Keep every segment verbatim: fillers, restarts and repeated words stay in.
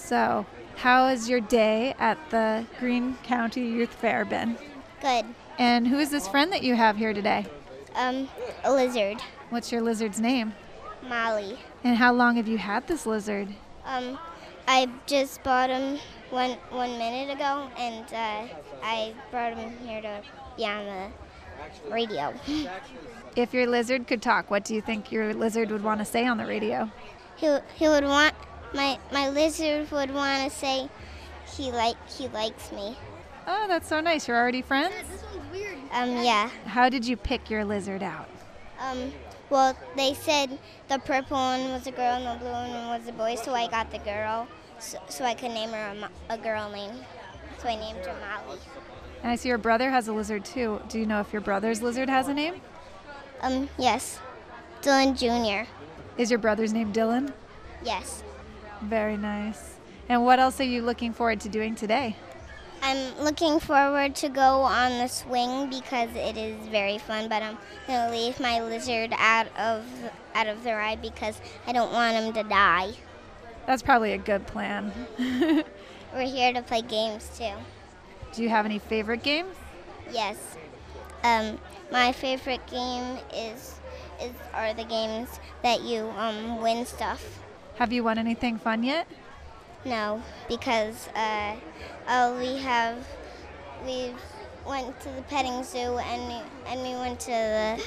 So, how has your day at the Greene County Youth Fair been? Good. And who is this friend that you have here today? Um, a lizard. What's your lizard's name? Molly. And how long have you had this lizard? Um, I just bought him one one minute ago, and uh, I brought him here to be on the radio. If your lizard could talk, what do you think your lizard would want to say on the radio? He he would want my my lizard would want to say he like he likes me. Oh, that's so nice. You're already friends? Um, yeah. How did you pick your lizard out? Um, well, they said the purple one was a girl and the blue one was a boy, so I got the girl, so, so I could name her a, mo- a girl name. So I named her Molly. And I see your brother has a lizard too. Do you know if your brother's lizard has a name? Um, yes. Dylan Junior Is your brother's name Dylan? Yes. Very nice. And what else are you looking forward to doing today? I'm looking forward to go on the swing because it is very fun, but I'm going to leave my lizard out of out of the ride because I don't want him to die. That's probably a good plan. We're here to play games too. Do you have any favorite games? Yes. Um, my favorite game is is are the games that you um, win stuff. Have you won anything fun yet? No, because uh, uh, we have we went to the petting zoo and we, and we went to the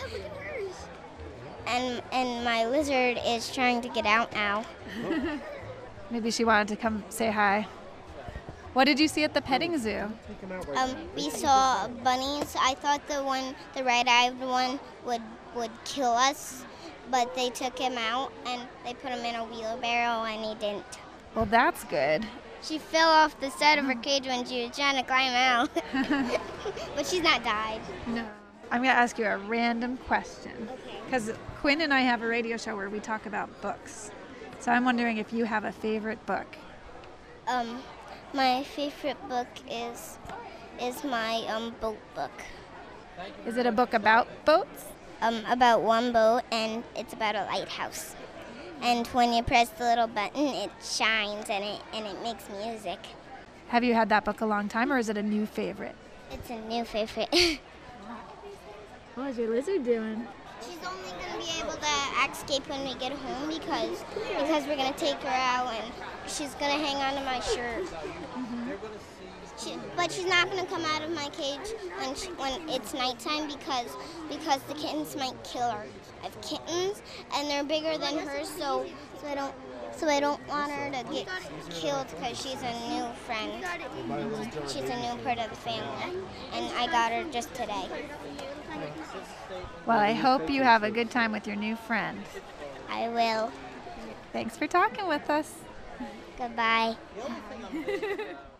and and my lizard is trying to get out now. Maybe she wanted to come say hi. What did you see at the petting zoo? Um, we saw bunnies. I thought the one, the red-eyed one, would would kill us, but they took him out and they put him in a wheelbarrow and he didn't. Well, that's good. She fell off the side of her cage when she was trying to climb out, but she's not died. No. I'm going to ask you a random question. Okay. Because Quinn and I have a radio show where we talk about books. So I'm wondering if you have a favorite book. Um, my favorite book is is my um boat book. Is it a book about boats? Um, about one boat, and it's about a lighthouse. And when you press the little button, it shines and it and it makes music. Have you had that book a long time, or is it a new favorite? It's a new favorite. How's your lizard doing? She's only going to be able to escape when we get home because because we're going to take her out and she's going to hang onto my shirt. Mm-hmm. She, but she's not going to come out of my cage when she, when it's nighttime because because the kittens might kill her. I have kittens and they're bigger than her, so so I don't so I don't want her to get killed because she's a new friend. She's a new part of the family, and I got her just today. Well, I hope you have a good time with your new friend. I will. Thanks for talking with us. Goodbye.